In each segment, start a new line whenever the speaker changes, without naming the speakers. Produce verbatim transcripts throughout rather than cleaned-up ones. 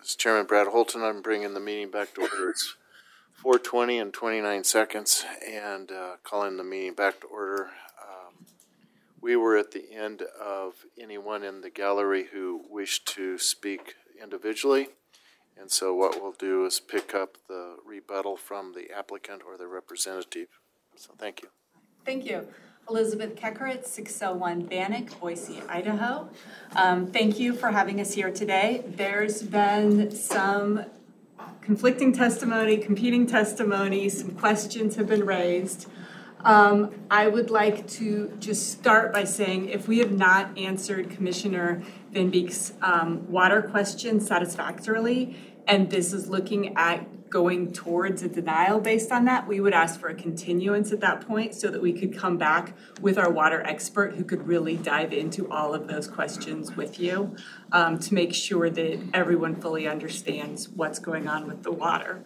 This is Chairman Brad Holton. I'm bringing the meeting back to order. It's four twenty and twenty-nine seconds, and uh, calling the meeting back to order. Um, we were at the end of anyone in the gallery who wished to speak individually, and so what we'll do is pick up the rebuttal from the applicant or the representative. So thank you.
Thank you. Elizabeth Kekkeritz, six oh one Bannock, Boise, Idaho. Um, thank you for having us here today. There's been some conflicting testimony, competing testimony, some questions have been raised. Um, I would like to just start by saying if we have not answered Commissioner Van Beek's um, water question satisfactorily, and this is looking at going towards a denial based on that, we would ask for a continuance at that point so that we could come back with our water expert who could really dive into all of those questions with you um, to make sure that everyone fully understands what's going on with the water.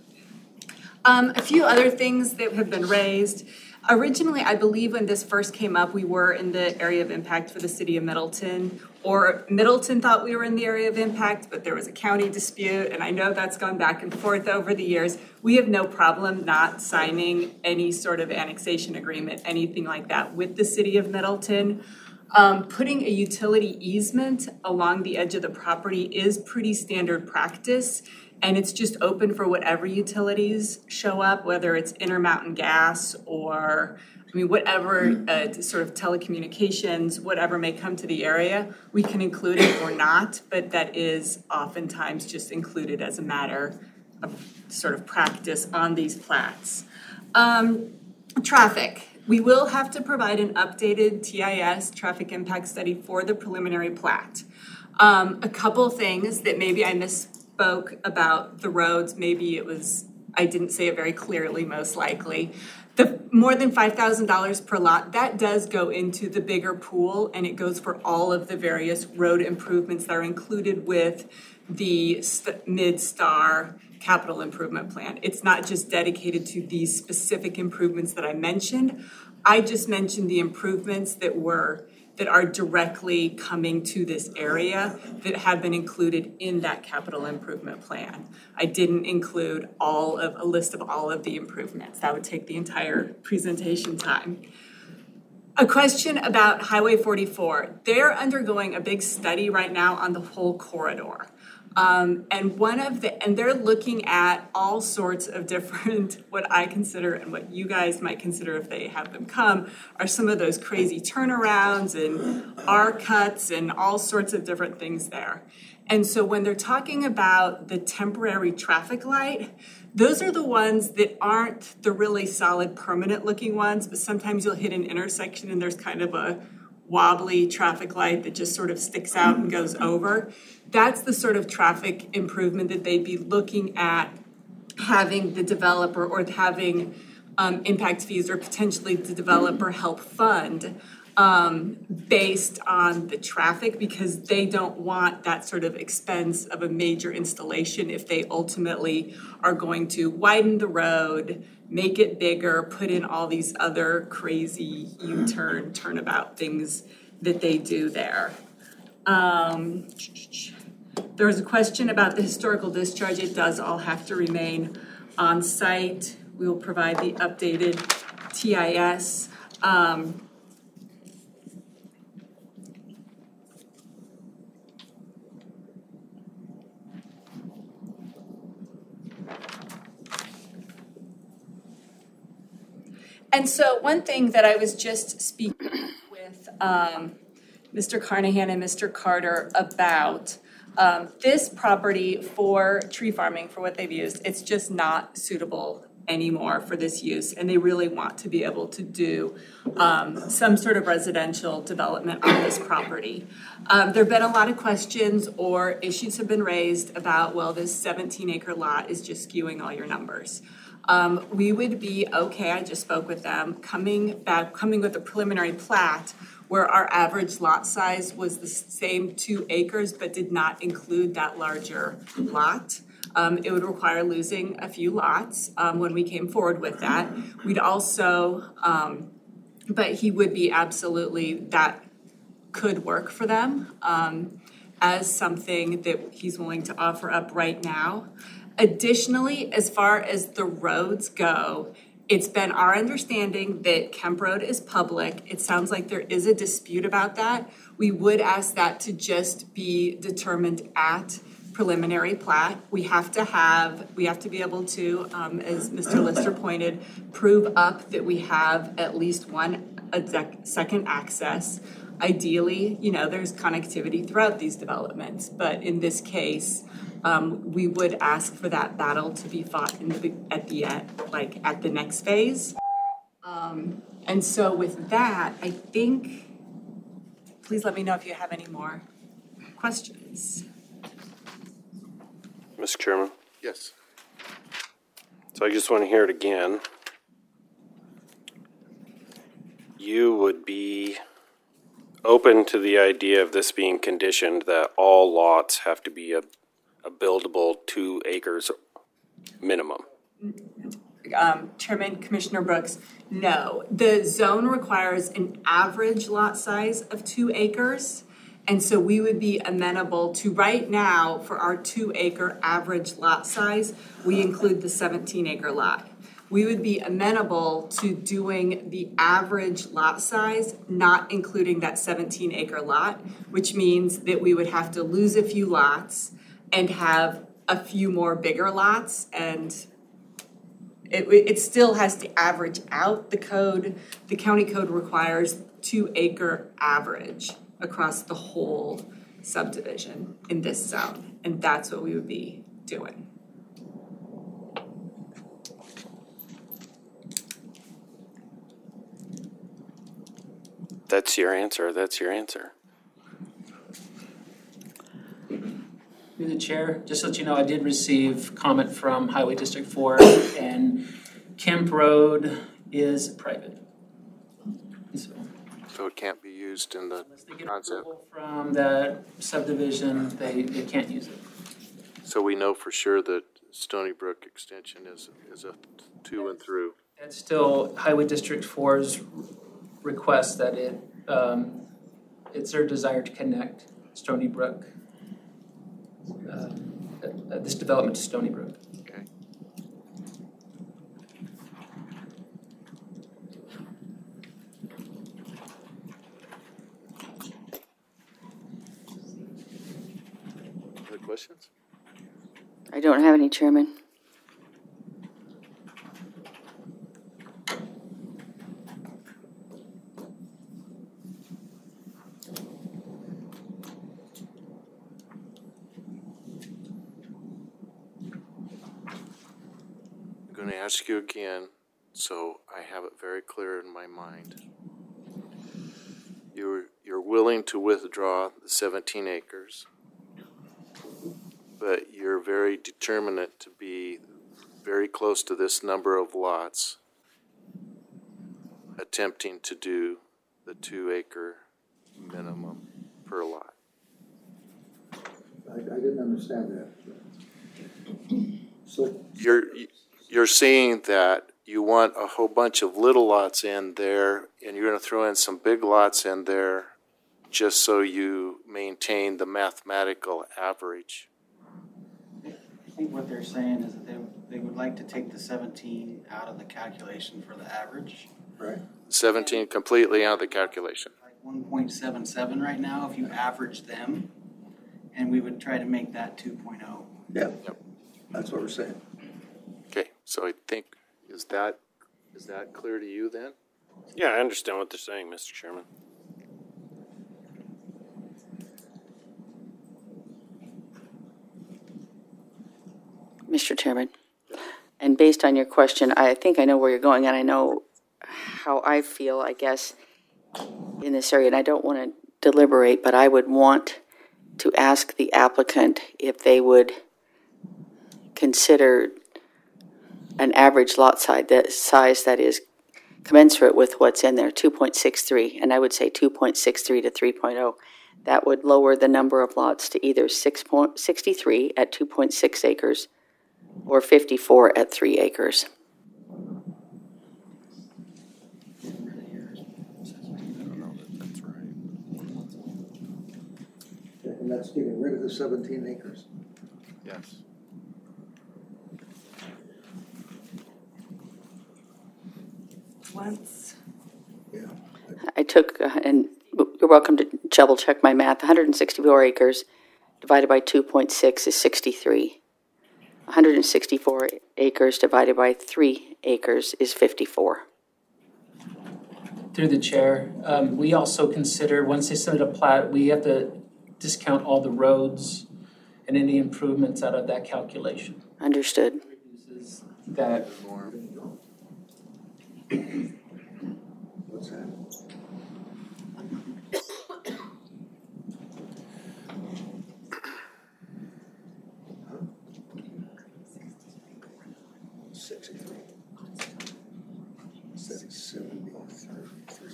Um, a few other things that have been raised. Originally, I believe when this first came up, we were in the area of impact for the city of Middleton, or Middleton thought we were in the area of impact, but there was a county dispute, and I know that's gone back and forth over the years. We have no problem not signing any sort of annexation agreement, anything like that, with the city of Middleton. Um, putting a utility easement along the edge of the property is pretty standard practice, and it's just open for whatever utilities show up, whether it's Intermountain Gas or, I mean, whatever uh, sort of telecommunications, whatever may come to the area, we can include it or not, but that is oftentimes just included as a matter of sort of practice on these plats. Um, traffic. We will have to provide an updated T I S, traffic impact study, for the preliminary plat. Um, a couple things that maybe I missed spoke about the roads. Maybe it was, I didn't say it very clearly, most likely. The more than five thousand dollars per lot, that does go into the bigger pool, and it goes for all of the various road improvements that are included with the st- mid-star capital improvement plan. It's not just dedicated to these specific improvements that I mentioned. I just mentioned the improvements that were that are directly coming to this area that have been included in that capital improvement plan. I didn't include all of a list of all of the improvements. That would take the entire presentation time. A question about Highway forty-four. They're undergoing a big study right now on the whole corridor. Um, and one of the, and they're looking at all sorts of different, what I consider and what you guys might consider if they have them come, are some of those crazy turnarounds and R cuts and all sorts of different things there. And so when they're talking about the temporary traffic light, those are the ones that aren't the really solid permanent looking ones, but sometimes you'll hit an intersection and there's kind of a wobbly traffic light that just sort of sticks out and goes over. That's the sort of traffic improvement that they'd be looking at having the developer or having um, impact fees or potentially the developer help fund um, based on the traffic, because they don't want that sort of expense of a major installation if they ultimately are going to widen the road, make it bigger, put in all these other crazy U-turn, turnabout things that they do there. Um, there was a question about the historical discharge. It does all have to remain on site. We will provide the updated T I S. Um, And so one thing that I was just speaking with um, Mister Carnahan and Mister Carter about, um, this property for tree farming, for what they've used, it's just not suitable anymore for this use, and they really want to be able to do um, some sort of residential development on this property. Um, there have been a lot of questions or issues have been raised about, well, this seventeen acre lot is just skewing all your numbers. Um, we would be okay, I just spoke with them, coming back, coming with a preliminary plat where our average lot size was the same two acres but did not include that larger lot. Um, it would require losing a few lots um, when we came forward with that. We'd also, um, but he would be absolutely, that could work for them. Um, as something that he's willing to offer up right now. Additionally, as far as the roads go, it's been our understanding that Kemp Road is public. It sounds like there is a dispute about that. We would ask that to just be determined at preliminary plat. We have to have, we have to be able to, um, as Mister Lister pointed, prove up that we have at least one a dec- second access. Ideally, you know, there's connectivity throughout these developments, but in this case, um, we would ask for that battle to be fought in the, at the end, like at the next phase. Um, and so with that, I think, please let me know if you have any more questions.
Mister Chairman,
Yes.
so I just want to hear it again. You would be open to the idea of this being conditioned that all lots have to be a, a buildable two acres minimum?
Um, Chairman, Commissioner Brooks, no. The zone requires an average lot size of two acres. And so we would be amenable to, right now, for our two acre average lot size, we include the seventeen acre lot. We would be amenable to doing the average lot size, not including that seventeen acre lot, which means that we would have to lose a few lots and have a few more bigger lots, and it, it still has to average out. The code, the county code requires two acre average across the whole subdivision in this zone, and that's what we would be doing.
That's your answer. That's your answer.
Through the chair, just to let you know, I did receive comment from Highway District four, and Kemp Road is private. So,
So it can't be used in the
unless they get
concept.
approval from that subdivision, they, they can't use it.
So we know for sure that Stony Brook Extension is, is a to and through.
That's still Highway District four's request that it, um, it's their desire to connect Stony Brook, uh, uh, this development to Stony Brook.
Okay. Other questions?
I don't have any, Chairman.
I'm going to ask you again, so I have it very clear in my mind. You're, you're willing to withdraw the seventeen acres, but you're very determinate to be very close to this number of lots, attempting to do the two acre minimum per lot.
I, I didn't understand that. So,
You're, you're saying that you want a whole bunch of little lots in there, and you're gonna throw in some big lots in there, just so you maintain the mathematical average.
I think what they're saying is that they, they would like to take the seventeen out of the calculation for the average.
right,
Seventeen completely out of the calculation.
Like one point seven seven right now, if you average them, and we would try to make that two point oh.
yeah,
Yep.
that's what we're saying.
Okay, so I think, is that, is that clear to you then?
Yeah, I understand what they're saying, Mister Chairman.
Mister Chairman, and based on your question, I think I know where you're going, and I know how I feel, I guess, in this area, and I don't want to deliberate, but I would want to ask the applicant if they would consider an average lot size that, size that is commensurate with what's in there, two point six three, and I would say two point six three to three point oh. That would lower the number of lots to either six point six three at two point six acres or fifty-four at three acres.
And that's getting rid of the seventeen acres.
Yes.
Once,
Yeah.
I took, uh, and you're welcome to double check my math, one hundred sixty-four acres divided by two point six is sixty-three. one hundred sixty-four acres divided by three acres is fifty-four.
Through the chair, um, we also consider, once they submit a plat, we have to discount all the roads and any improvements out of that calculation.
Understood.
Reduces that,
What's that? Sixty-three. Seven, seventy-three.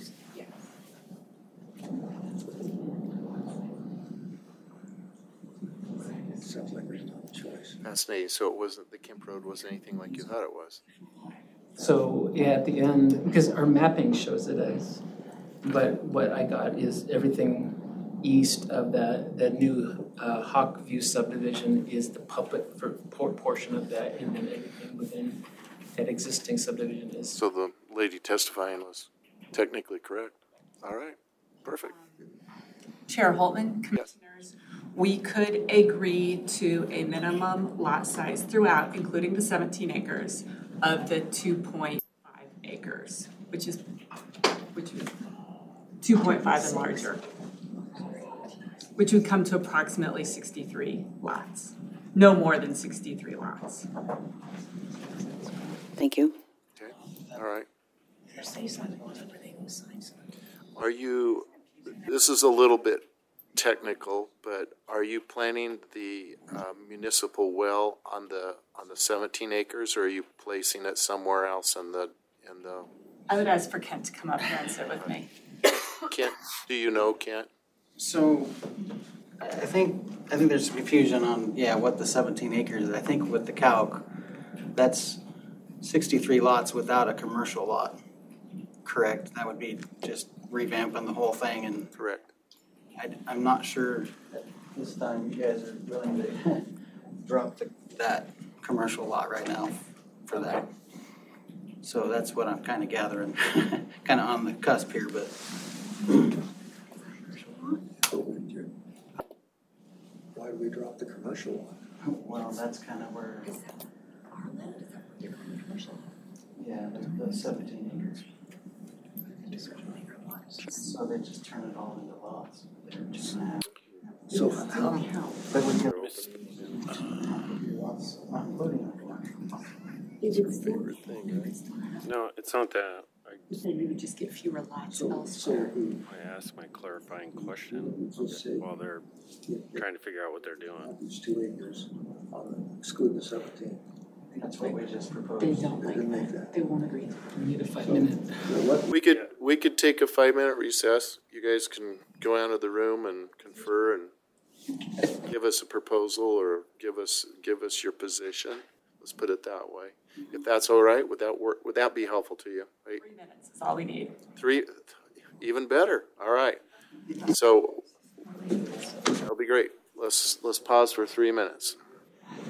Sounds like there's no choice.
Fascinating. So it wasn't, the Kemp Road wasn't anything like you thought it was.
so, yeah, at the end, because our mapping shows it as, but what I got is everything east of that, that new uh, Hawk View subdivision is the public for, por- portion of that, and then everything within that existing subdivision is.
So the lady testifying was technically correct. All right, perfect.
Chair Holtman, Commissioners, we could agree to a minimum lot size throughout, including the seventeen acres, of the two point five acres, which is, which is two point five and larger, which would come to approximately sixty-three lots, no more than sixty-three lots.
Thank you.
Okay, all right. Are you, this is a little bit technical, but are you planning the uh, municipal well on the, on the seventeen acres, or are you placing it somewhere else in the, in the,
I would ask for Kent to come up here and sit with me.
Kent, do you know, Kent?
So, I I think, I think there's some confusion on, yeah, what the seventeen acres is. I think with the calc, that's sixty-three lots without a commercial lot, correct? That would be just revamping the whole thing, and
Correct.
I, I'm not sure that this time you guys are willing to drop the, that commercial lot right now for that. So that's what I'm kind of gathering, kind of on the cusp here, but
Why do we drop the commercial one?
well, that's kind of where. Yeah, the, the seventeen acres. So they just turn it all into lots. They're just gonna have.
So how,
But we can. I'm voting
Favorite thing, right?
No, it's not that. I,
Then we would just get fewer lots
so, so
elsewhere.
who,
I asked my clarifying question
let's say,
while they're trying to figure out what they're doing.
these two acres on the, exclude the seventeen.
That's what we just proposed.
They don't
They
like
didn't make
that.
that.
They won't agree.
We need a five minute.
So what,
We could, we could take a five-minute recess. You guys can go out of the room and confer and give us a proposal or give us, give us your position. Let's put it that way. If that's all right, would that work, would that be helpful to you? Right?
Three minutes is all we need.
Three, even better. All right. So that'll be great. Let's, let's pause for three minutes.